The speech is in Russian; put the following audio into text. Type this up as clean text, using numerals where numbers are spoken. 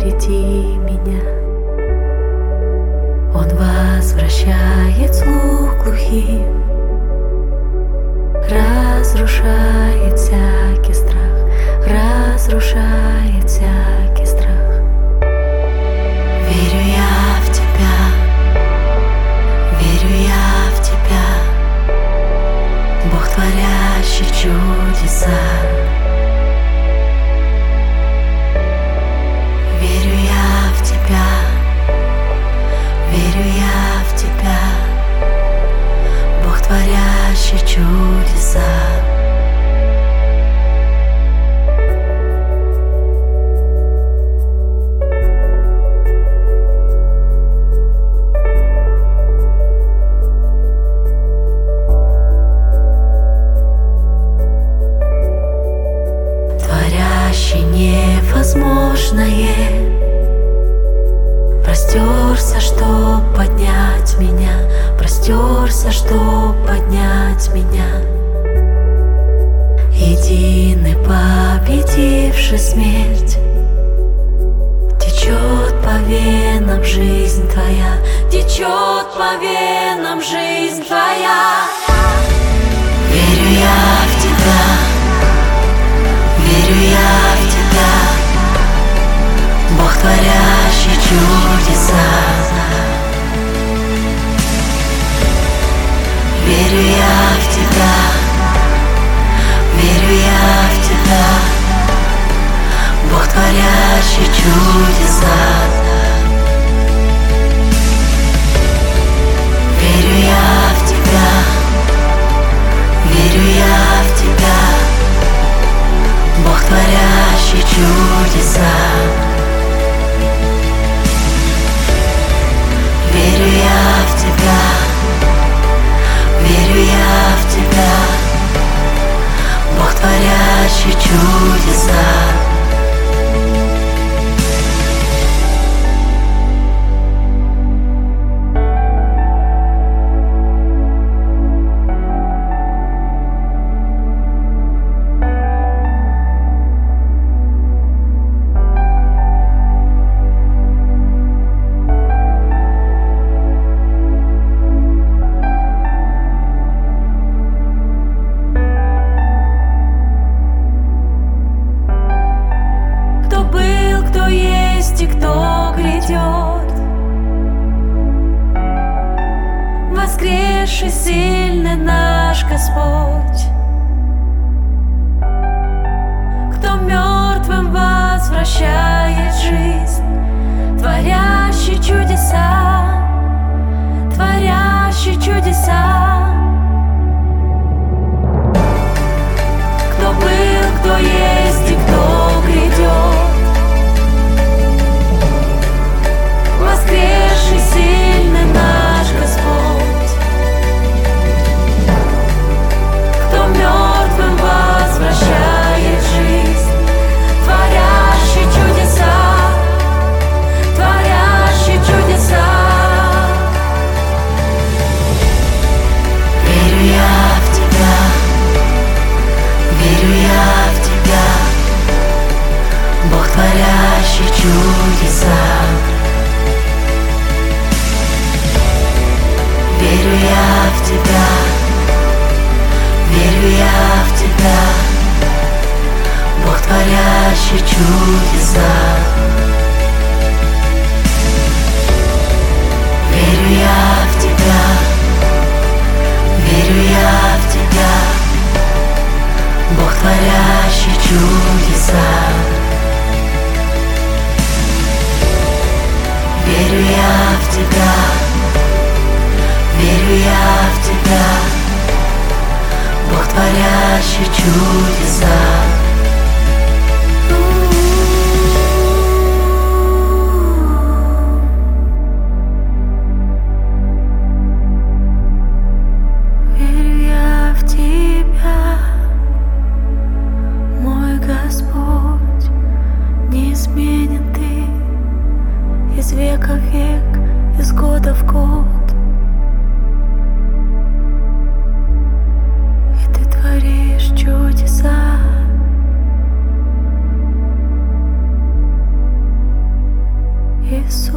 веди меня. Он возвращает слух глухим, разрушает всякий страх, разрушает всякий страх. Верю я в тебя, верю я в тебя, Бог, творящий чудеса. Верю я в тебя, верю я в тебя, Бог, творящий чудеса. Творящий невозможное, простерся, чтоб поднять меня, простерся, чтоб поднять меня. Единый, победивший смерть, течет по венам жизнь твоя, течет по венам жизнь твоя. Верю я в тебя, верю я в тебя, Бог, творящий чудеса. Верю я в тебя, верю я в тебя, Бог, творящий чудеса. Верю я в тебя, верю я в тебя, Бог, творящий чудеса. Верю я в тебя, верю я в тебя, Бог, творящий чудеса. И кто грядет, воскресший сильный наш Господь, кто мертвым возвращает жизнь, творящий чудеса, творящий чудеса. Кто был, кто есть и кто грядет, воскресший сильный наш Господь, кто мертвым возвращает жизнь, творящий чудеса, творящий чудеса. Верю я в тебя, верю я в тебя, Бог, творящий чудеса. Верю я в тебя, верю я в тебя, Бог, творящий чудеса. Верю я в тебя, верю я в тебя, Бог, творящий чудеса. Верю я в тебя, верю я в тебя, Бог, творящий чудеса. Верю я в тебя, мой Господь, неизменен ты, из века в век, из года в год. Чудеса, Иисус.